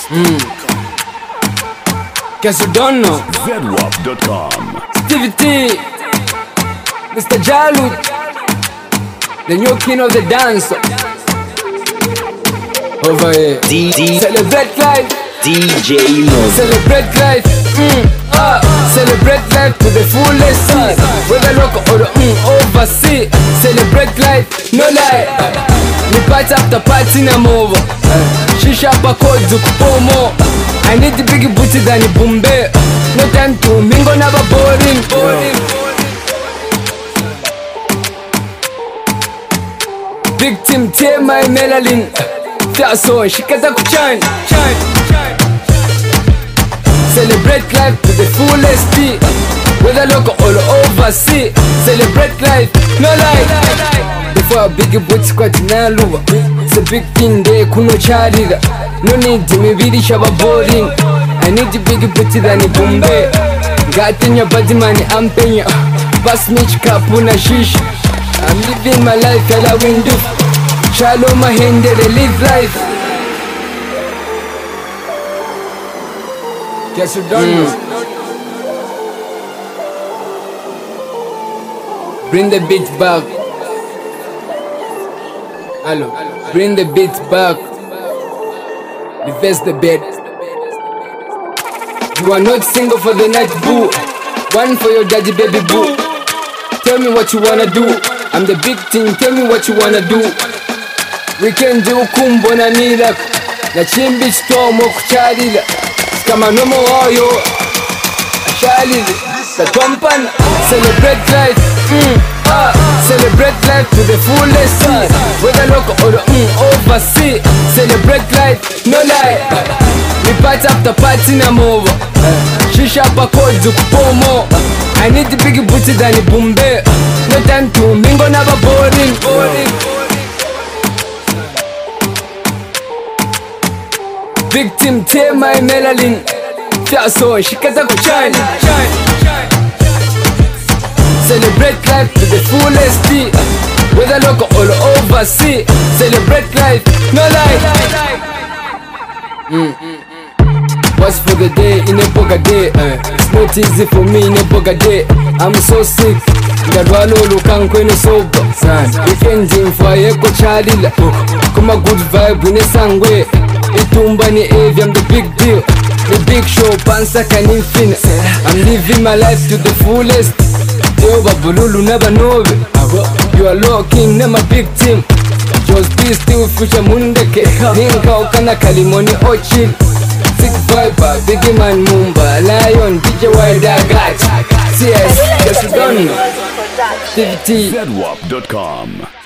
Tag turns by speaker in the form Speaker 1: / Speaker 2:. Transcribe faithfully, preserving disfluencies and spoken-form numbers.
Speaker 1: Mm. Guess you don't know.
Speaker 2: Zedwap dot com.
Speaker 1: Stevie T, Mister Jalu, the new king of the dance. Over here,
Speaker 3: D D
Speaker 1: celebrate life,
Speaker 3: D J Mo.
Speaker 1: celebrate life, mm, ah, celebrate life to the fullest. Whether local or mm, overseas, celebrate life, no lie. Me party after party na move. Shisha pa codes ukupomo. I need the big booty than the Bombay. No time to mingle, never boring. boring. Big team, tear my melanin. Fiason, shikata kuchan. Celebrate life to the fullest. Whether local or overseas, celebrate life, no lie. Before a big booty squat na luva. It's a big thing day, kuno charida. No need me really shaba boring. I need the big booty than the Bombay. Got in your body money, I'm paying. Pass me kapuna shish. I'm living my life, I window. Shallow my hand, they live life. Guess you don't know. Bring the beat back. Hello. Bring the beat back. Reverse the bed. You are not single for the night, boo. One for your daddy, baby boo. Tell me what you wanna do. I'm the big thing, tell me what you wanna do. Weekend do kumbo na nila. Na chimbi chitomo kuchalila. Kama nomo oyo Shalili Satompana. Celebrate life, mm, ah. Celebrate life to the fullest. Whether local or mm, overseas, celebrate life, no lie. We party after party na move. Shisha pa codes ukupomo. I need the big booty than the Bombay. No time to mingle, never boring, boring. Big team, tear my melanin. Fiason, shikata kuchan. Celebrate life to the fullest. Whether local or overseas, celebrate life, no lie. Mm. What's for the day in a boga day? Uh. It's not easy for me in a boga day. I'm so sick. Ngarwalo lukanko ino soba. Weekend in fire ko chalila. Kuma good vibe in a sangwe. Itumba ni Avi, I'm the big deal. The big show, pansa can fin. I'm living my life to the fullest. Yoba bululu never know it. You are low king, never big team. Just be still future mundeke. Ninka ukana kalimoni ochil. Sick vibe, big man mumba. Lion, D J Wild, I got C S, yes you don't know. T V T
Speaker 2: Zedwap dot com.